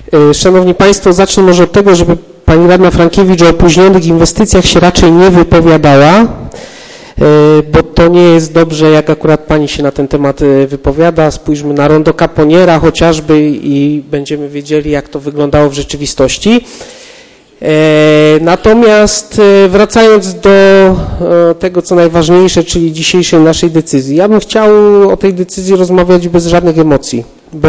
Szanowni Państwo, zacznę może od tego, żeby Pani Radna Frankiewicz o opóźnionych inwestycjach się raczej nie wypowiadała, bo to nie jest dobrze, jak akurat Pani się na ten temat wypowiada. Spójrzmy na rondo Caponiera chociażby i będziemy wiedzieli, jak to wyglądało w rzeczywistości. Natomiast wracając do tego, co najważniejsze, czyli dzisiejszej naszej decyzji. Ja bym chciał o tej decyzji rozmawiać bez żadnych emocji,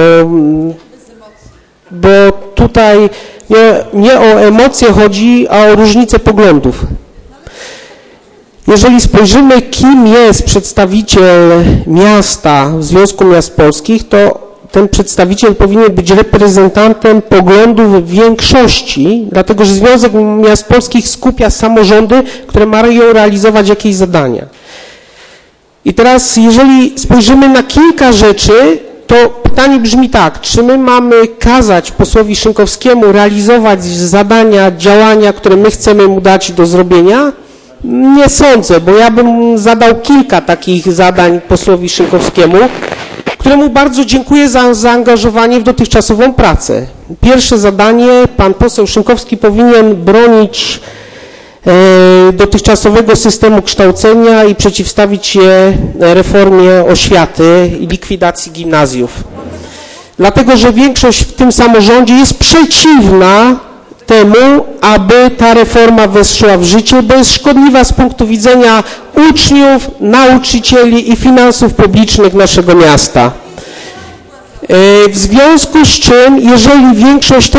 bo tutaj nie o emocje chodzi, a o różnicę poglądów. Jeżeli spojrzymy, kim jest przedstawiciel miasta w Związku Miast Polskich, to ten przedstawiciel powinien być reprezentantem poglądów większości, dlatego że Związek Miast Polskich skupia samorządy, które mają realizować jakieś zadania. I teraz, jeżeli spojrzymy na kilka rzeczy, to pytanie brzmi tak, czy my mamy kazać posłowi Szynkowskiemu realizować zadania, działania, które my chcemy mu dać do zrobienia? Nie sądzę, bo ja bym zadał kilka takich zadań posłowi Szynkowskiemu, któremu bardzo dziękuję za zaangażowanie w dotychczasową pracę. Pierwsze zadanie, pan poseł Szynkowski powinien bronić dotychczasowego systemu kształcenia i przeciwstawić się reformie oświaty i likwidacji gimnazjów. Dlatego, że większość w tym samorządzie jest przeciwna temu, aby ta reforma weszła w życie, bo jest szkodliwa z punktu widzenia uczniów, nauczycieli i finansów publicznych naszego miasta. W związku z czym, jeżeli większość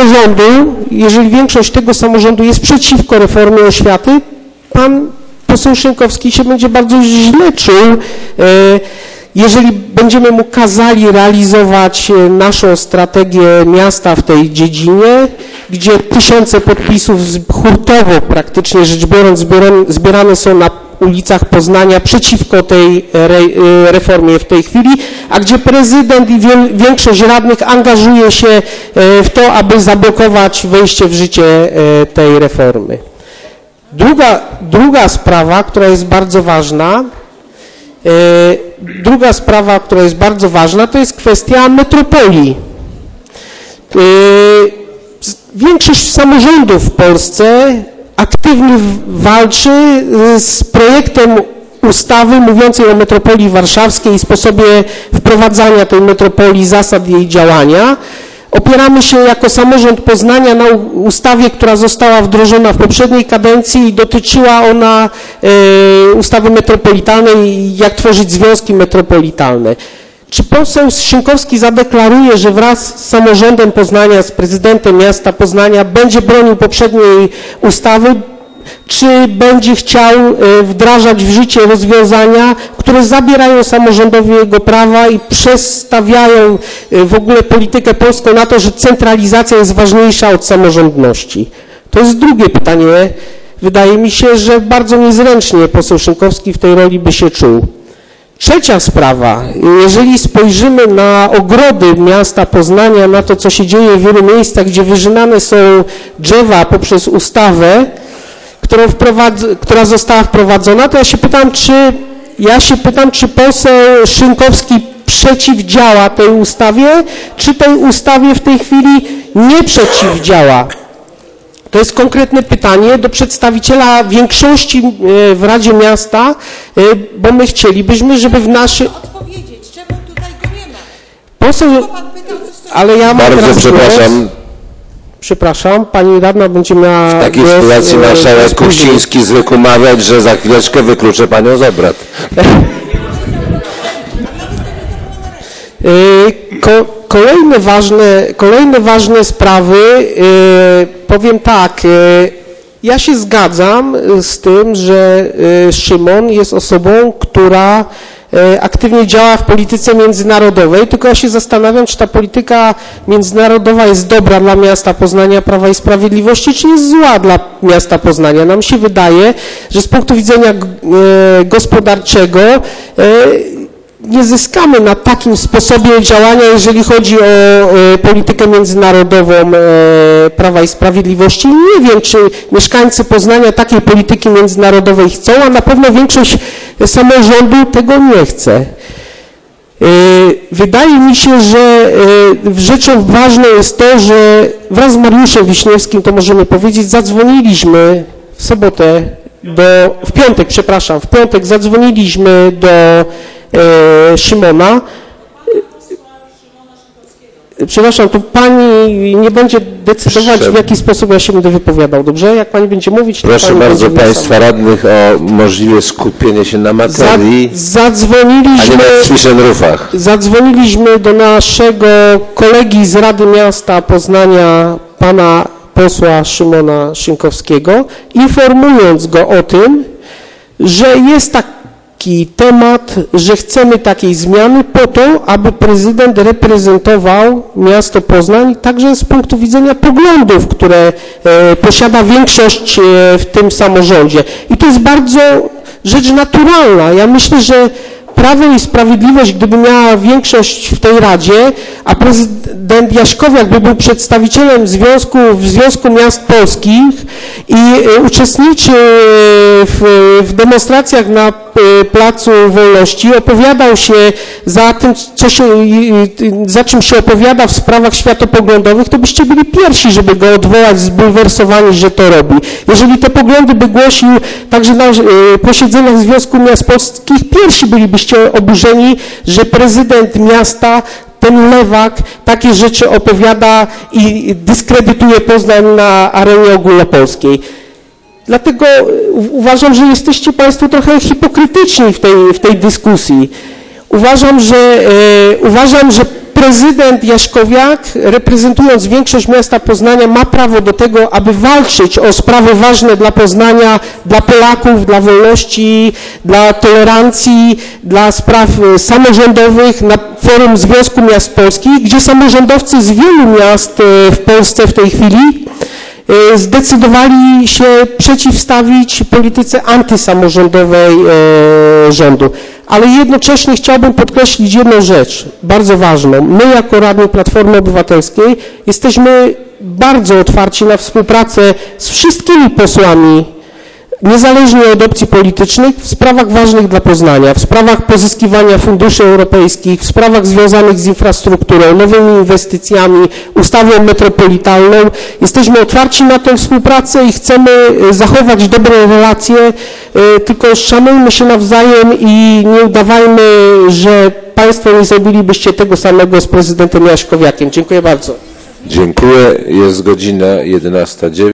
tego samorządu jest przeciwko reformie oświaty, pan poseł Szynkowski się będzie bardzo źle czuł, jeżeli będziemy mu kazali realizować naszą strategię miasta w tej dziedzinie, gdzie tysiące podpisów hurtowo praktycznie rzecz biorąc zbierane są na ulicach Poznania przeciwko tej reformie w tej chwili, a gdzie prezydent i większość radnych angażuje się w to, aby zablokować wejście w życie tej reformy. Druga sprawa, która jest bardzo ważna, to jest kwestia metropolii. Większość samorządów w Polsce aktywnie walczy z projektem ustawy mówiącej o metropolii warszawskiej i sposobie wprowadzania tej metropolii, zasad jej działania. Opieramy się jako samorząd Poznania na ustawie, która została wdrożona w poprzedniej kadencji i dotyczyła ona ustawy metropolitalnej, jak tworzyć związki metropolitalne. Czy poseł Szynkowski zadeklaruje, że wraz z samorządem Poznania, z prezydentem miasta Poznania będzie bronił poprzedniej ustawy, czy będzie chciał wdrażać w życie rozwiązania, które zabierają samorządowi jego prawa i przestawiają w ogóle politykę polską na to, że centralizacja jest ważniejsza od samorządności? To jest drugie pytanie. Wydaje mi się, że bardzo niezręcznie poseł Szynkowski w tej roli by się czuł. Trzecia sprawa, jeżeli spojrzymy na ogrody miasta Poznania, na to, co się dzieje w wielu miejscach, gdzie wyrzynane są drzewa poprzez ustawę, która została wprowadzona, to ja się pytam, czy poseł Szynkowski przeciwdziała tej ustawie, czy tej ustawie w tej chwili nie przeciwdziała. To jest konkretne pytanie do przedstawiciela większości w Radzie Miasta, bo my chcielibyśmy, żeby w naszym... odpowiedzieć, czemu tutaj go nie ma? Poseł... Ale ja mam bardzo przepraszam. Przepraszam, pani radna będzie miała... W takiej sytuacji marszałek Kuchciński zwykł mawiać, że za chwileczkę wykluczę panią z obrad. Kolejne ważne sprawy, powiem tak, ja się zgadzam z tym, że Szymon jest osobą, która aktywnie działa w polityce międzynarodowej, tylko ja się zastanawiam, czy ta polityka międzynarodowa jest dobra dla miasta Poznania, Prawa i Sprawiedliwości, czy jest zła dla miasta Poznania. Nam się wydaje, że z punktu widzenia gospodarczego nie zyskamy na takim sposobie działania, jeżeli chodzi o politykę międzynarodową Prawa i Sprawiedliwości. Nie wiem, czy mieszkańcy Poznania takiej polityki międzynarodowej chcą, a na pewno większość samorządu tego nie chce. Wydaje mi się, że rzeczą ważną jest to, że wraz z Mariuszem Wiśniewskim, to możemy powiedzieć, zadzwoniliśmy w piątek zadzwoniliśmy do Szymona. Przepraszam, to pani nie będzie decydować, w jaki sposób ja się będę wypowiadał, dobrze? Jak pani będzie mówić, to proszę pani bardzo państwa radnych o możliwe skupienie się na materii, a nie na Zwischenrufach. Zadzwoniliśmy do naszego kolegi z Rady Miasta Poznania, pana posła Szymona Szynkowskiego, informując go o tym, że jest taki temat, że chcemy takiej zmiany po to, aby prezydent reprezentował miasto Poznań także z punktu widzenia poglądów, które posiada większość w tym samorządzie. I to jest bardzo rzecz naturalna. Ja myślę, że Prawo i Sprawiedliwość, gdyby miała większość w tej Radzie, a prezydent Jaśkowiak by był przedstawicielem w Związku Miast Polskich i uczestniczył w demonstracjach na Placu Wolności, opowiadał się za tym, za czym się opowiada w sprawach światopoglądowych, to byście byli pierwsi, żeby go odwołać, zbulwersowani, że to robi. Jeżeli te poglądy by głosił także na posiedzeniach Związku Miast Polskich, pierwsi bylibyście oburzeni, że prezydent miasta, ten lewak, takie rzeczy opowiada i dyskredytuje Poznań na arenie ogólnopolskiej. Dlatego uważam, że jesteście państwo trochę hipokrytyczni w tej dyskusji. Uważam, że prezydent Jaśkowiak, reprezentując większość miasta Poznania, ma prawo do tego, aby walczyć o sprawy ważne dla Poznania, dla Polaków, dla wolności, dla tolerancji, dla spraw samorządowych na forum Związku Miast Polskich, gdzie samorządowcy z wielu miast w Polsce w tej chwili zdecydowali się przeciwstawić polityce antysamorządowej rządu. Ale jednocześnie chciałbym podkreślić jedną rzecz, bardzo ważną. My jako radni Platformy Obywatelskiej jesteśmy bardzo otwarci na współpracę z wszystkimi posłami, niezależnie od opcji politycznych, w sprawach ważnych dla Poznania, w sprawach pozyskiwania funduszy europejskich, w sprawach związanych z infrastrukturą, nowymi inwestycjami, ustawą metropolitalną. Jesteśmy otwarci na tę współpracę i chcemy zachować dobre relacje, tylko szanujmy się nawzajem i nie udawajmy, że państwo nie zrobilibyście tego samego z prezydentem Jaśkowiakiem. Dziękuję bardzo. Dziękuję. Jest godzina 11:09.